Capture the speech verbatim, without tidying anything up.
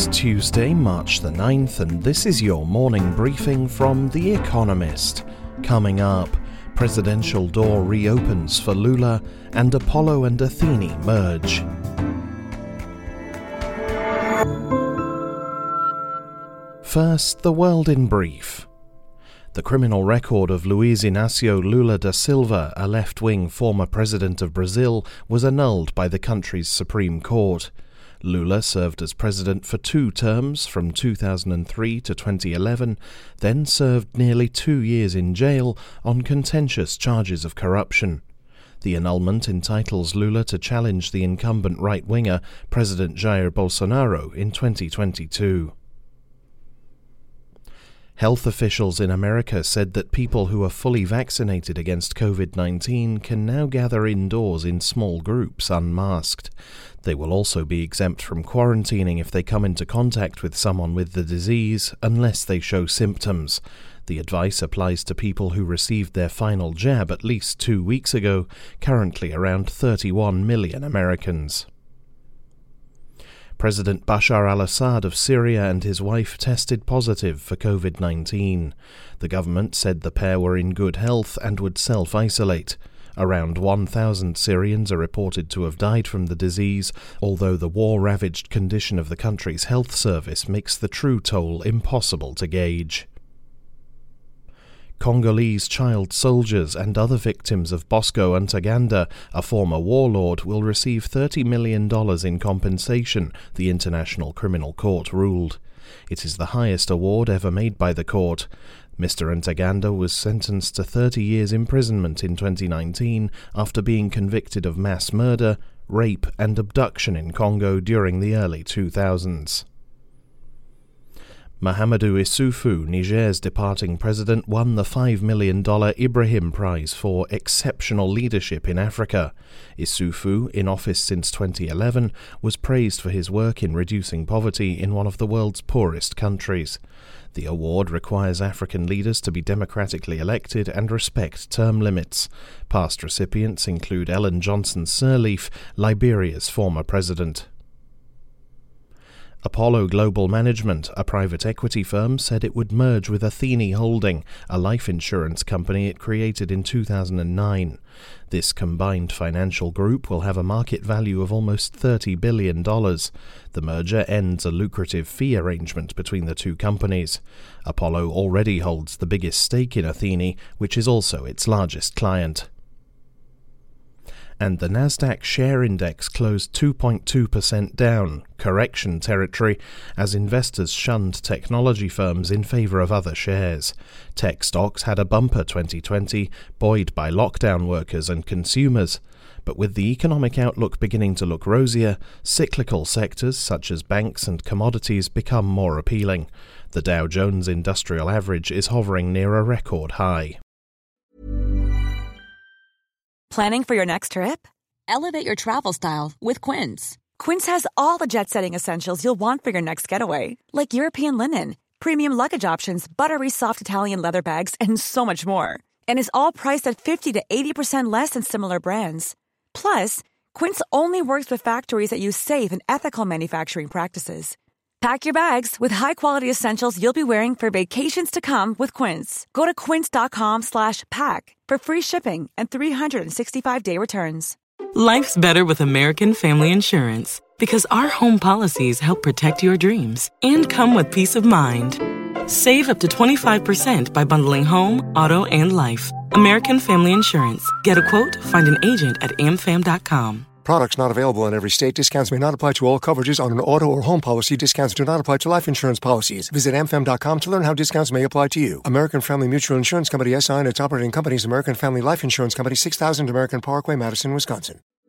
It's Tuesday, March the ninth, and this is your morning briefing from The Economist. Coming up, presidential door reopens for Lula, and Apollo and Athene merge. First, the world in brief. The criminal record of Luiz Inácio Lula da Silva, a left-wing former president of Brazil, was annulled by the country's Supreme Court. Lula served as president for two terms, from two thousand three to twenty eleven, then served nearly two years in jail on contentious charges of corruption. The annulment entitles Lula to challenge the incumbent right-winger, President Jair Bolsonaro, in twenty twenty-two. Health officials in America said that people who are fully vaccinated against covid nineteen can now gather indoors in small groups unmasked. They will also be exempt from quarantining if they come into contact with someone with the disease, unless they show symptoms. The advice applies to people who received their final jab at least two weeks ago, currently around thirty-one million Americans. President Bashar al-Assad of Syria and his wife tested positive for covid nineteen. The government said the pair were in good health and would self-isolate. Around one thousand Syrians are reported to have died from the disease, although the war-ravaged condition of the country's health service makes the true toll impossible to gauge. Congolese child soldiers and other victims of Bosco Ntaganda, a former warlord, will receive thirty million dollars in compensation, the International Criminal Court ruled. It is the highest award ever made by the court. Mister Ntaganda was sentenced to thirty years imprisonment in twenty nineteen after being convicted of mass murder, rape and abduction in Congo during the early two thousands. Mahamadou Issoufou, Niger's departing president, won the five million dollars Ibrahim Prize for exceptional leadership in Africa. Issoufou, in office since twenty eleven, was praised for his work in reducing poverty in one of the world's poorest countries. The award requires African leaders to be democratically elected and respect term limits. Past recipients include Ellen Johnson Sirleaf, Liberia's former president. Apollo Global Management, a private equity firm, said it would merge with Athene Holding, a life insurance company it created in two thousand nine. This combined financial group will have a market value of almost thirty billion dollars. The merger ends a lucrative fee arrangement between the two companies. Apollo already holds the biggest stake in Athene, which is also its largest client. And the Nasdaq share index closed two point two percent down, correction territory, as investors shunned technology firms in favor of other shares. Tech stocks had a bumper twenty twenty, buoyed by lockdown workers and consumers. But with the economic outlook beginning to look rosier, cyclical sectors such as banks and commodities become more appealing. The Dow Jones Industrial Average is hovering near a record high. Planning for your next trip? Elevate your travel style with Quince. Quince has all the jet-setting essentials you'll want for your next getaway, like European linen, premium luggage options, buttery soft Italian leather bags, and so much more. And is all priced at fifty to eighty percent less than similar brands. Plus, Quince only works with factories that use safe and ethical manufacturing practices. Pack your bags with high-quality essentials you'll be wearing for vacations to come with Quince. Go to quince.com slash pack for free shipping and three sixty-five day returns. Life's better with American Family Insurance because our home policies help protect your dreams and come with peace of mind. Save up to twenty-five percent by bundling home, auto, and life. American Family Insurance. Get a quote, find an agent at a m fam dot com. Products not available in every state. Discounts may not apply to all coverages on an auto or home policy. Discounts do not apply to life insurance policies. Visit a m fam dot com to learn how discounts may apply to you. American Family Mutual Insurance Company, S I and its operating companies, American Family Life Insurance Company, six thousand American Parkway, Madison, Wisconsin.